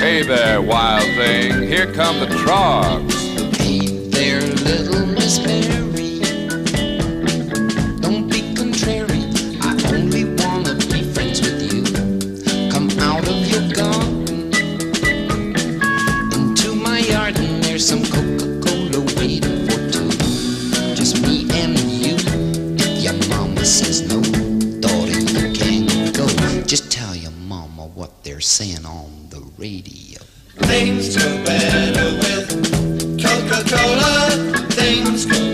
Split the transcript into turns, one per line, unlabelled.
Hey there, wild thing, here come the trogs.
Hey there, little Miss Mary. Don't be contrary, I only wanna be friends with you. Come out of your garden into my yard, and there's some Coca-Cola waiting for two. Just me and you. If your mama says no, daughter, you can go. Just tell your mama what they're saying on the radio.
Things go better with Coca-Cola. Things go